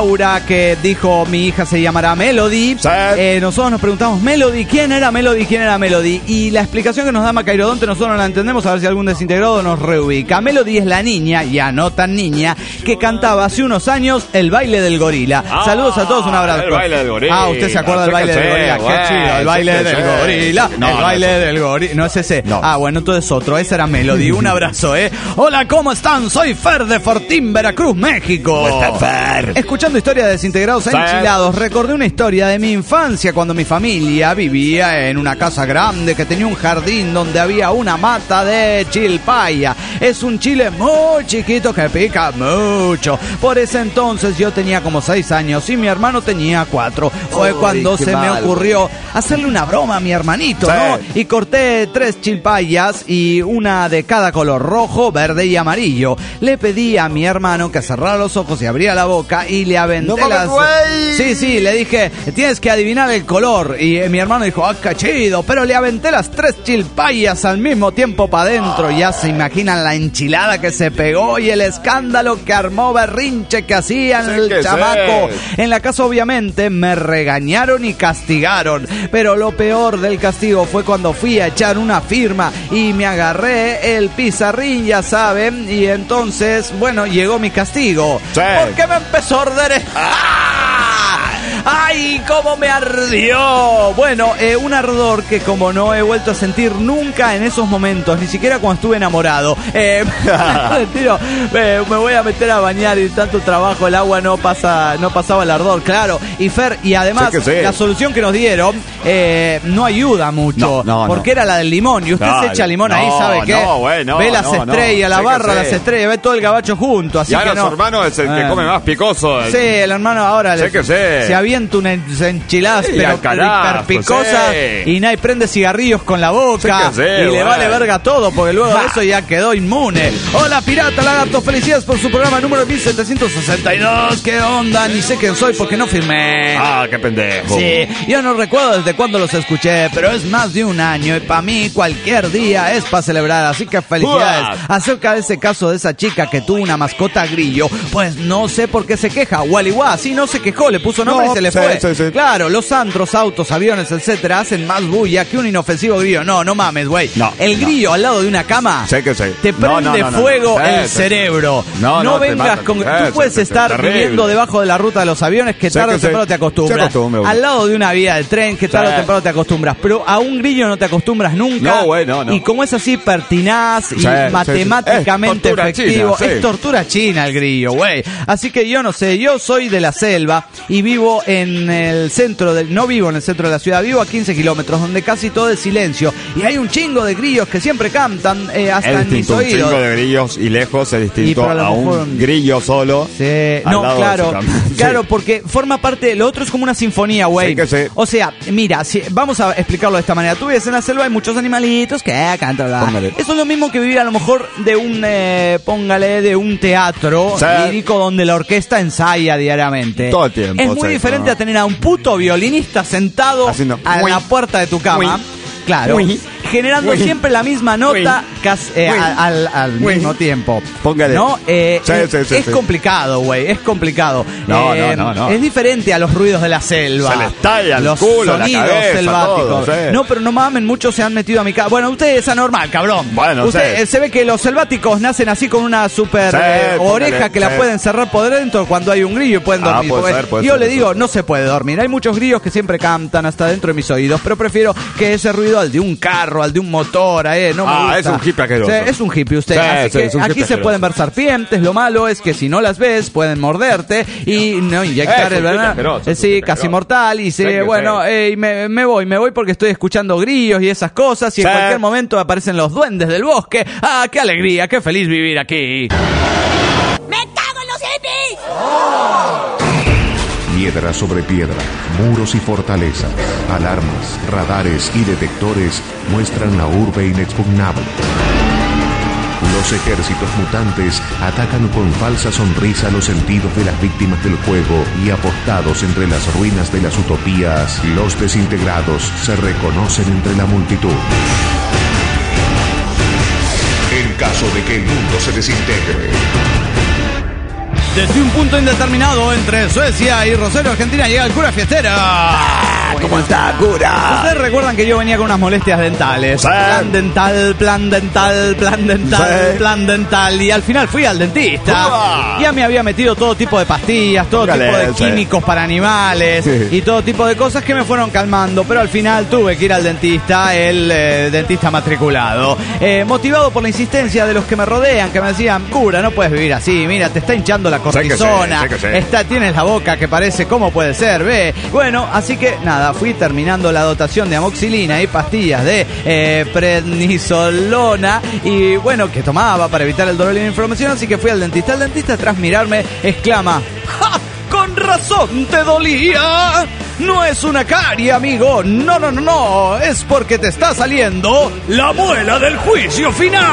Laura, que dijo mi hija se llamará Melody. Sí. Nosotros nos preguntamos, Melody, ¿quién era Melody? ¿Quién era Melody? Y la explicación que nos da Macairodonte nosotros no la entendemos, a ver si algún desintegrado nos reubica. Melody es la niña, ya no tan niña, que cantaba hace unos años el baile del gorila. Saludos a todos, un abrazo. El baile del gorila. ¿usted se acuerda del baile del gorila? Qué chido, el baile del gorila. No, el baile del gorila. No es ese. No. Bueno, entonces otro. Ese era Melody. Un abrazo, Hola, ¿cómo están? Soy Fer de Fortín, Veracruz, México. ¿Cómo está, Fer? Escuchando historia de desintegrados enchilados, recordé una historia de mi infancia cuando mi familia vivía en una casa grande que tenía un jardín donde había una mata de chilpaya. Es un chile muy chiquito que pica mucho. Por ese entonces yo tenía como 6 años y mi hermano tenía 4. Fue cuando se me ocurrió hacerle una broma a mi hermanito, ¿no? Y corté 3 chilpayas y una de cada color, rojo, verde y amarillo. Le pedí a mi hermano que cerrara los ojos y abría la boca y le aventé las... Sí, le dije, tienes que adivinar el color. Y mi hermano dijo, qué chido, pero le aventé las 3 chilpayas al mismo tiempo para adentro. Ya se imaginan la enchilada que se pegó y el escándalo que armó, berrinche que hacían el chamaco. En la casa obviamente me regañaron y castigaron, pero lo peor del castigo fue cuando fui a echar una firma y me agarré el pizarrín, ya saben, y entonces, bueno, llegó mi castigo. Porque me empezó a arder. ¡Ay, cómo me ardió! Bueno, un ardor que como no he vuelto a sentir nunca en esos momentos, ni siquiera cuando estuve enamorado. Me voy a meter a bañar y tanto trabajo, el agua no pasaba el ardor, claro. Y Fer, y además, la solución que nos dieron no ayuda mucho, porque era la del limón, y usted se echa limón ahí, ¿sabe qué? Ve las estrellas, la barra, las estrellas, ve todo el gabacho junto, así y ahora que no. Su hermano es el que come más picoso. Sí, el hermano ahora se avienta unas enchiladas pero hiper picosas y nadie prende cigarrillos con la boca y le vale verga todo porque luego de eso ya quedó inmune. Hola pirata lagarto, felicidades por su programa número 1762. ¿Qué onda? Ni sé quién soy porque no firmé. Qué pendejo. Sí, yo no recuerdo desde cuándo los escuché, pero es más de un año y para mí cualquier día es para celebrar, así que felicidades. Acerca de ese caso de esa chica que tuvo una mascota grillo, pues no sé por qué se queja. Waliwa, sí, no se quejó, le puso nombre y se le fue. Sí. Claro, los antros, autos, aviones, etcétera, hacen más bulla que un inofensivo grillo. No mames, güey. El grillo al lado de una cama te prende fuego el cerebro. No vengas con... Tú puedes estar viviendo debajo de la ruta de los aviones que tarde o temprano te acostumbras. Al lado de una vía del tren que tarde o temprano te acostumbras. Pero a un grillo no te acostumbras nunca. No, güey, no. Y como es así pertinaz y matemáticamente efectivo, es tortura china el grillo, güey. Así que yo no sé, yo soy de la selva y vivo en el centro no vivo en el centro de la ciudad, vivo a 15 kilómetros donde casi todo es silencio y hay un chingo de grillos que siempre cantan hasta en mis oídos. Un chingo de grillos y lejos es distinto a un grillo solo. Claro, porque forma parte, lo otro es como una sinfonía, güey. O sea, mira, vamos a explicarlo de esta manera. Tú vives en la selva, hay muchos animalitos que cantan. Eso es lo mismo que vivir a lo mejor de un de un teatro lírico donde la orquesta ensaya diariamente. Todo el tiempo. Es muy diferente a tener a un puto violinista sentado a la puerta de tu cama. Claro, generando siempre la misma nota al mismo tiempo. Póngale. ¿No? Es complicado, güey, es complicado. No. Es diferente a los ruidos de la selva. Se les talla el los culo, sonidos la cabeza, selváticos. todo, No, pero no mamen, muchos se han metido a mi casa. Bueno, usted es anormal, cabrón. Bueno, usted se ve que los selváticos nacen así con una super oreja que la pueden cerrar por dentro cuando hay un grillo y pueden dormir. Yo le digo, no se puede dormir. Hay muchos grillos que siempre cantan hasta dentro de mis oídos, pero prefiero que ese ruido al de un carro, al de un motor, no me gusta. Es un hippie asqueroso. Es un hippie usted. Así que aquí se pueden ver serpientes, lo malo es que si no las ves pueden morderte y no inyectar el veneno. Sí, casi mortal y me voy porque estoy escuchando grillos y esas cosas y en cualquier momento aparecen los duendes del bosque. ¡Qué alegría! ¡Qué feliz vivir aquí! ¡Me cago en los hippies! Piedra sobre piedra, muros y fortalezas, alarmas, radares y detectores muestran la urbe inexpugnable. Los ejércitos mutantes atacan con falsa sonrisa los sentidos de las víctimas del juego y apostados entre las ruinas de las utopías, los desintegrados se reconocen entre la multitud. En caso de que el mundo se desintegre. Desde un punto indeterminado entre Suecia y Rosario, Argentina, llega el cura fiestero. ¿Cómo está, cura? Ustedes recuerdan que yo venía con unas molestias dentales. Sí. Plan dental, plan dental, plan dental, Sí. plan dental. Y al final fui al dentista. Uah. Ya me había metido todo tipo de pastillas, todo Póngale, tipo de sí. químicos para animales Sí. y todo tipo de cosas que me fueron calmando. Pero al final tuve que ir al dentista, el dentista matriculado. Motivado por la insistencia de los que me rodean, que me decían, cura, no puedes vivir así. Mira, te está hinchando la cortisona. Sé que sí. Tienes la boca que parece, ¿cómo puede ser? Ve. Bueno, así que nada, fui terminando la dotación de amoxicilina y pastillas de prednisolona y bueno, que tomaba para evitar el dolor y la inflamación, así que fui al dentista. El dentista, tras mirarme, exclama: ¡ja! ¡Con razón te dolía! No es una carie, amigo. No. Es porque te está saliendo la muela del juicio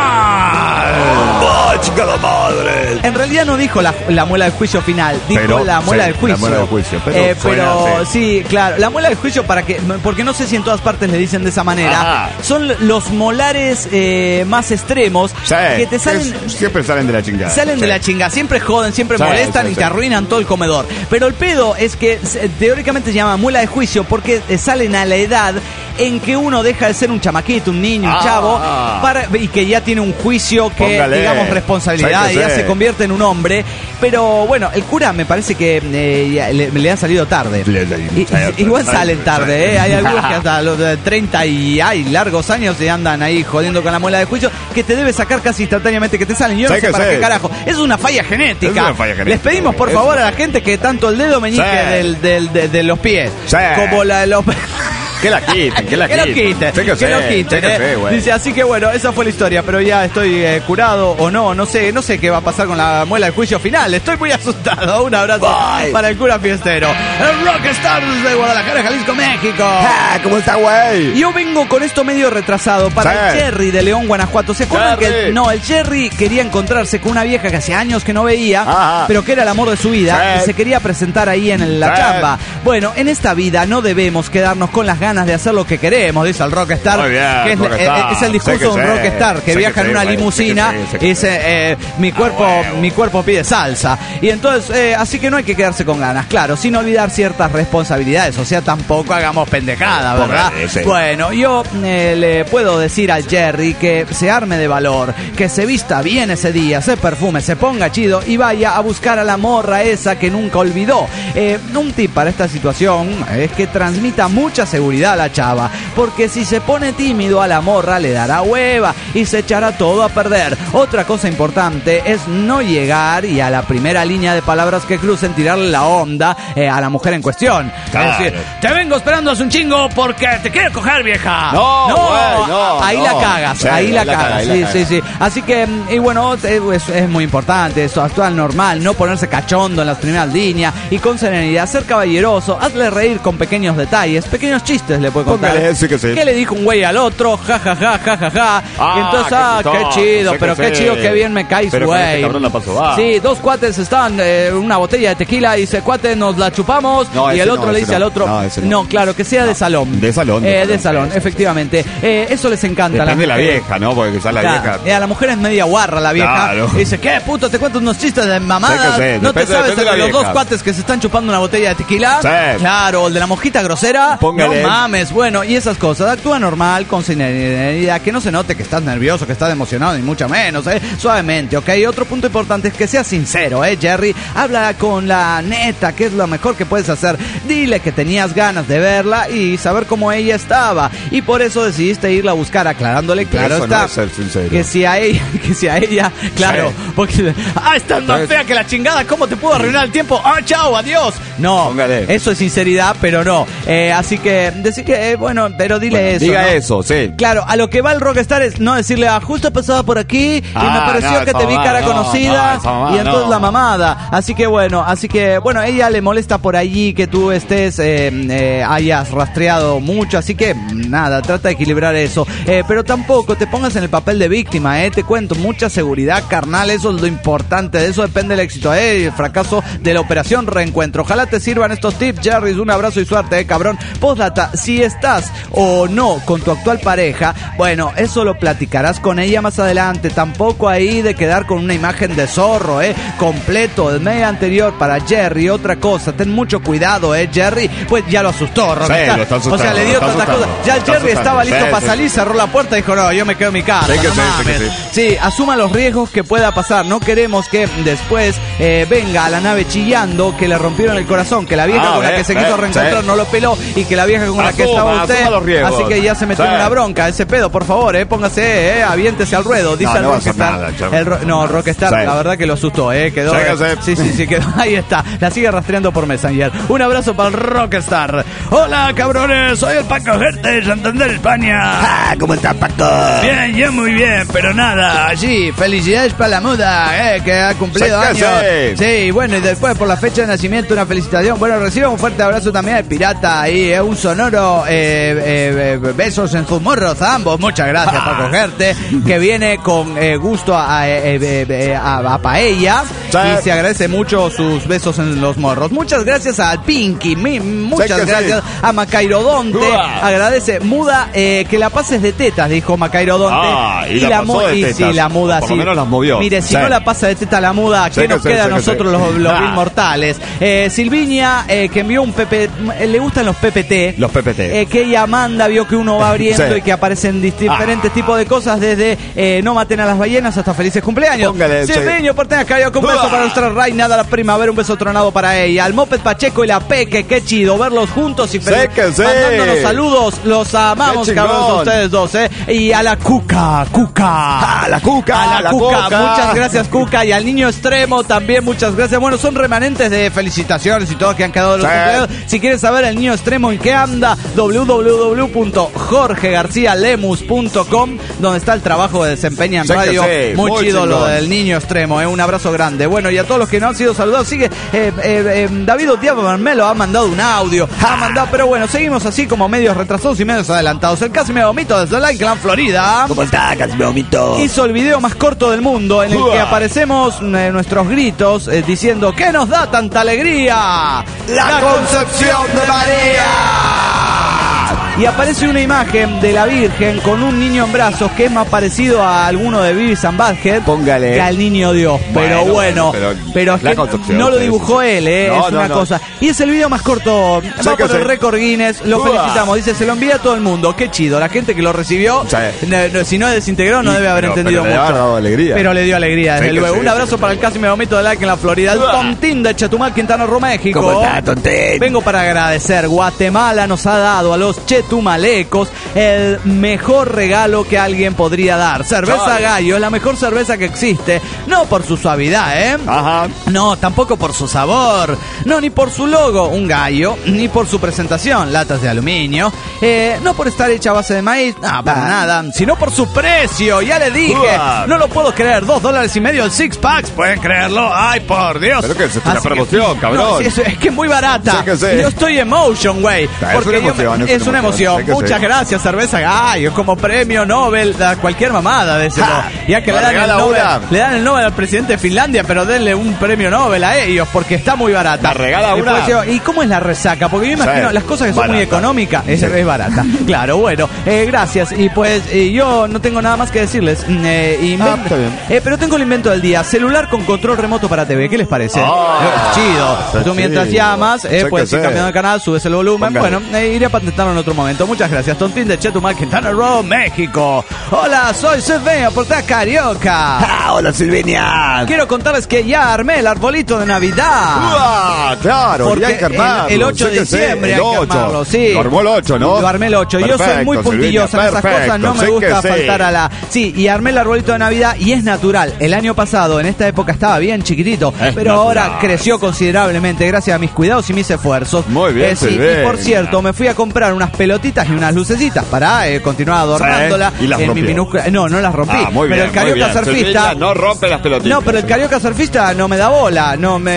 final. ¡Chica la madre! En realidad no dijo la muela del juicio final, dijo Pero, la muela sí, del juicio. la muela del juicio, pero suena así. sí, claro, la muela del juicio, porque no sé si en todas partes le dicen de esa manera. Ajá. Son los molares más extremos Sí, que te salen. siempre salen de la chingada. Salen Sí. de la chinga, siempre joden, siempre Sí, molestan sí, y sí. te arruinan todo el comedor. Pero el pedo es que teóricamente se llama muela de juicio porque salen a la edad en que uno deja de ser un chamaquito, un niño, un chavo, y que ya tiene un juicio que, Póngale. digamos, responsabilidad, Sí, y ya sí. se convierte en un hombre. Pero bueno, el cura me parece que le han salido tarde. Igual salen tarde, hay algunos que hasta los de 30 y hay largos años se andan ahí jodiendo con la muela de juicio, que te debe sacar casi instantáneamente que te salen. Yo no Sí sé que para sí. qué carajo. Es una falla genética. Es una falla genética. Les pedimos por favor a la gente que tanto el dedo meñique Sí. de los pies Sí. como la de los... Que la quiten, que la Que lo quiten. quiten, Sí que sé, lo quiten, sí que sé, güey. Dice, así que bueno, esa fue la historia, pero ya estoy curado o no sé qué va a pasar con la muela del juicio final. Estoy muy asustado. Un abrazo Bye. para el cura fiestero. El Rockstars de Guadalajara, Jalisco, México. ¿Cómo está, güey? Yo vengo con esto medio retrasado para Sí. el Jerry de León, Guanajuato. ¿Se acuerdan Jerry. que el Jerry quería encontrarse con una vieja que hace años que no veía, Ajá. pero que era el amor de su vida Sí. y se quería presentar ahí en la Sí. chamba? Bueno, en esta vida no debemos quedarnos con las ganas de hacer lo que queremos, dice el Rockstar, Muy bien, que es Rockstar. es el discurso Sé que de un sé. Rockstar que Sé viaja que en sé, una güey. limusina Sé que y sé, sé que dice, mi cuerpo pide salsa. Y entonces, así que no hay que quedarse con ganas, claro, sin olvidar ciertas responsabilidades, o sea, tampoco hagamos pendejada, ¿verdad? Póngale, sí. Bueno, yo le puedo decir al Jerry que se arme de valor, que se vista bien ese día, se perfume, se ponga chido y vaya a buscar a la morra esa que nunca olvidó. Un tip para esta situación es que transmita mucha seguridad a la chava, porque si se pone tímido a la morra le dará hueva y se echará todo a perder. Otra cosa importante es no llegar y a la primera línea de palabras que crucen tirarle la onda a la mujer en cuestión. Claro. Es decir, te vengo esperando hace un chingo porque te quiero coger, vieja. No, güey, no, ahí no. la cagas, Sí, ahí la ahí la cagas. caga, ahí Sí, la sí, sí. Así que, y bueno, es muy importante eso, actuar normal, no ponerse cachondo en las primeras líneas y con serenidad, ser caballeroso, hazle reír con pequeños detalles, pequeños chistes le puede contar. Póngale, sí que sí. ¿Qué le dijo un güey al otro? Ja, ja, ja, ja, ja, ja. Ah, Y entonces, qué qué chistoso, chido, sí pero que qué sí. chido, qué bien me caes, Pero con este güey. cabrón la pasó, va. Sí, dos cuates estaban una botella de tequila y dice, cuate, nos la chupamos. No, y ese el otro no, le ese dice no. al otro, No, ese no. claro, que sea de salón. De salón, de De salón, salón, efectivamente. Eso les encanta. a Depende de la mujeres. vieja, ¿no? Porque quizás la Claro, vieja... a la mujer es media guarra la vieja. Claro. Y dice, ¿qué puto? Te cuento unos chistes de mamadas. Sí que sí, No te depende- sabes depende de de la los dos vieja. cuates que se están chupando una botella de tequila. Sí. Claro, el de la mojita grosera. Póngale. No mames. Bueno, y esas cosas. Actúa normal, con serenidad, que no se note que estás nervioso, que estás emocionado, ni mucho menos, suavemente, ¿ok? Otro punto importante es que seas sincero, Jerry. Habla con la neta, que es lo mejor que puedes hacer. Dile que tenías ganas de verla y saber cómo ella estaba. Y por eso decidiste irla a buscar, aclarándole, Pero claro eso está. no es ser sincero. Que si a ella, claro, Sí. porque estás más fea que la chingada, ¿cómo te puedo arruinar el tiempo? Chao, adiós. No, Póngale. eso es sinceridad, pero no. Así que, decir que, bueno, pero dile Bueno, eso. diga ¿no? eso, sí. Claro, a lo que va el Rockstar es no decirle, justo pasaba por aquí y me pareció no, que esa te vi mamada, cara no, conocida no, esa mamada, y entonces no. la mamada. Así que bueno, ella le molesta por allí que tú hayas rastreado mucho, así que nada, trata de equilibrar eso. Pero tampoco te pongas en el papel de víctima, te cuento, mucha seguridad, carnal, eso es lo importante, de eso depende el éxito, el fracaso de la operación Reencuentro. Ojalá te sirvan estos tips, Jerry, un abrazo y suerte, cabrón. Postdata, si estás o no con tu actual pareja, bueno, eso lo platicarás con ella más adelante. Tampoco ahí de quedar con una imagen de zorro, completo. El mes anterior para Jerry, otra cosa, ten mucho cuidado, Jerry, pues ya lo asustó, Rockstar. Lo está asustando, o sea, le dio tantas cosas. Ya el Jerry estaba listo para salir, cerró la puerta y dijo, no, yo me quedo en mi casa. Sí, asuma los riesgos que pueda pasar. No queremos que después venga a la nave chillando que le rompieron el corazón, que la vieja con la que se quiso reencontrar no lo peló y que la vieja con la que estaba usted, así que ya se metió en una bronca. Ese pedo, por favor, póngase, aviéntese al ruedo. Dice el Rockstar. Rockstar, la verdad que lo asustó, quedó. Sí, quedó. Ahí está, la sigue rastreando por Messenger. Un abrazo para el Rockstar. Hola, cabrones, soy el Paco Gerte de Santander, España. ¿Cómo estás, Paco? Bien, yo muy bien, pero nada, allí, felicidades para la muda, que ha cumplido años. Sí, bueno, y después por la fecha de nacimiento, una felicitación. Bueno, reciba un fuerte abrazo también al pirata ahí, un sonoro besos en sus morros a ambos. Muchas gracias, Paco Gerte, que viene con gusto a paella, y se agradece mucho sus besos en los morros. Muchas gracias al Pinky, muchas gracias a Macairodonte, agradece muda, que la pases de tetas, dijo Macairodonte, y la muda, por lo menos las movió. Mire, si no la pasa de teta la muda, ¿qué nos queda a nosotros los inmortales? Silvinia, que envió un le gustan los PPT. Los PPT. Que ella manda, vio que uno va abriendo y que aparecen diferentes tipos de cosas, desde no maten a las ballenas hasta felices cumpleaños. Silviño, por tener carioca, un beso para nuestra reina de la primavera, un beso tronado para ella. Al Moped Pacheco y la Peque, qué chido verlos juntos y mandándonos saludos. Los amamos, cabrones, ustedes dos, Y a la Cuca. A la Cuca. Muchas gracias, Cuca. Y al niño extremo también, muchas gracias. Bueno, son remanentes de felicitaciones y todo que han quedado de los cumpleaños. Si quieres saber el niño extremo en qué anda, www.jorgegarcialemus.com, donde está el trabajo de desempeña en radio. Muy chido lo del niño extremo, un abrazo grande. Bueno, y a todos los que no han sido saludados, sigue David Diablo Marmelo ha mandado un audio, pero bueno, seguimos así como medios retrasados y medios adelantados. El Casi Me Vomito desde Lakeland, Florida. ¿Cómo está, Casi Me Vomito? Hizo el video más corto del mundo en el que aparecemos nuestros gritos diciendo ¿qué nos da tanta alegría? ¡La Concepción de María! Y aparece una imagen de la Virgen con un niño en brazos que es más parecido a alguno de Beavis and Butthead que al niño Dios. Pero es que no lo dibujó él, es una cosa. Y es el video más corto, va por el récord Guinness, lo felicitamos. Dice, se lo envía a todo el mundo. Qué chido, la gente que lo recibió, si no es desintegrado no debe haber entendido mucho. Pero le dio alegría, desde luego. Un abrazo para el Casi Me Vomito de Like en la Florida. El Tontín de Chetumal, Quintana Roo, México. ¿Cómo está, Tontín? Vengo para agradecer. Guatemala nos ha dado a los chetumalecos el mejor regalo que alguien podría dar. Cerveza Gallo es la mejor cerveza que existe. No por su suavidad, no, tampoco por su sabor. No, ni por su logo, un gallo. Ni por su presentación, latas de aluminio. No por estar hecha a base de maíz, no, para nada. Sino por su precio, ya le dije. No lo puedo creer, $2.50 el six packs. ¿Pueden creerlo? Ay, por Dios. Pero que es una promoción, cabrón. No, es que es muy barata. Yo estoy emotion, güey. Es una emoción. Muchas gracias, Cerveza Gallo, como premio Nobel, cualquier mamada de ese. Ya que le dan el Nobel al presidente de Finlandia, pero denle un premio Nobel a ellos porque está muy barata. La regala una. ¿Y cómo es la resaca? Porque yo imagino las cosas que son muy económicas, es barata. Claro, bueno, gracias. Y pues yo no tengo nada más que decirles. Pero tengo el invento del día: celular con control remoto para TV. ¿Qué les parece? Chido. Tú mientras llamas, puedes ir cambiando de canal, subes el volumen. Bueno, iré a patentarlo en otro momento. Muchas gracias. Tontín de Chetumal, Quintana Roo, México. Hola, soy Silvenia Porta Carioca. Hola, Silvenia. Quiero contarles que ya armé el arbolito de Navidad. Claro, porque hay que armarlo. El 8 de diciembre hay que armarlo, sí. Lo armó el 8, ¿no? Lo armé el 8. Yo soy muy puntillosa en esas cosas, no me gusta faltar a la... Sí, y armé el arbolito de Navidad y es natural. El año pasado, en esta época, estaba bien chiquitito, pero ahora creció considerablemente gracias a mis cuidados y mis esfuerzos. Muy bien, sí. Y por cierto, me fui a comprar unas pelotitas y unas lucecitas para continuar adornándola. ¿Y las en mi minúscula... No las rompí. Muy bien, pero el Carioca Surfista... No rompe las pelotitas. No, pero el Carioca Surfista no me da bola.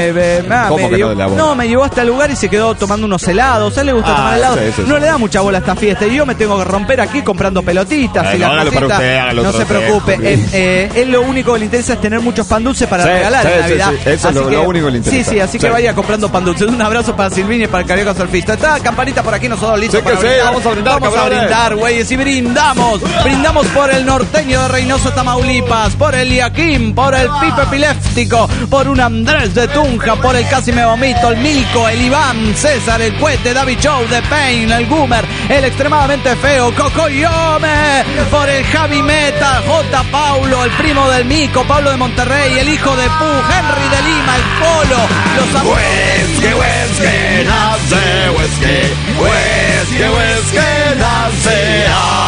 Me llevó hasta el lugar y se quedó tomando unos helados. A él le gusta tomar helados. No le da mucha bola a esta fiesta. Y yo me tengo que romper aquí comprando pelotitas. Y hágalo para usted, no se preocupe. Él lo único que le interesa es tener muchos pan dulces para regalar en Navidad. Eso es lo único que le interesa. Así que vaya comprando pan dulces. Un abrazo para Silvina y para el Carioca Surfista. Está campanita por aquí, nosotros listos para vamos a brindar, Vamos a brindar, güeyes, y brindamos. Brindamos por el norteño de Reynosa, Tamaulipas, por el Iaquín, por el Pipe Epiléptico, por un Andrés de Tunja, por el Casi Me Vomito, el Milko, el Iván, César, el Cuete, David Show, The Pain, el Goomer, el extremadamente feo, Cocoyome, por el Javi Meta, J. Paulo, el primo del Mico, Pablo de Monterrey, el hijo de Pu, Henry de Lima, el Polo, los amigos. Whisky, nace, whisky, nace,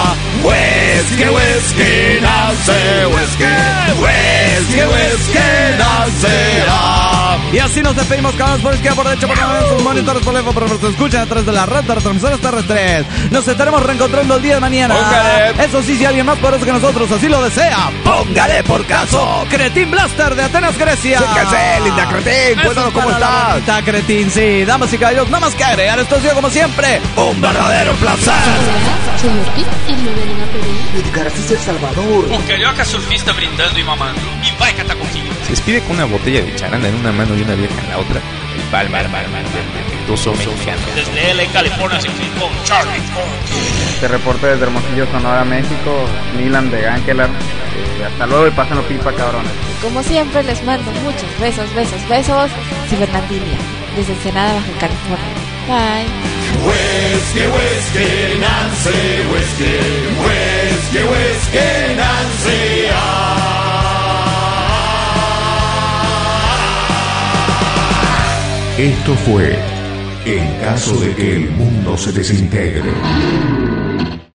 whisky, nace, whisky, nace. Y así nos despedimos, cabrones, por izquierda, por derecha, por sus monitores, por lejos, pero nos escuchan a través de la red de retransmisores terrestres. Nos estaremos reencontrando el día de mañana. Póngale. Eso sí, si alguien más poderoso que nosotros así lo desea, póngale por caso. Cretín Blaster de Atenas, Grecia. Sí, que sé, linda Cretín, cuéntanos cómo estás. Está Cretín, sí. Damas y caballeros, nada más que agregar. Esto ha sido, como siempre, un verdadero placer. Edgar, así es El Salvador. Un carioca surfista brindando y mamando. Y vai catar coquinho. Se despide con una botella de charanda en una mano y una vieja en la otra. El palma defectuoso mexicano. Desde LA, California, se con Charlie. Este reporte desde Hermosillo, Sonora, México. Milan de Ángelar. Hasta luego y pásenlo pipa, cabrones. Como siempre, les mando muchos besos. Cibernandilia, desde Ensenada, Baja California. Bye. Whisky, Nancy, whisky, Nancy. Esto fue En caso de que el mundo se desintegre.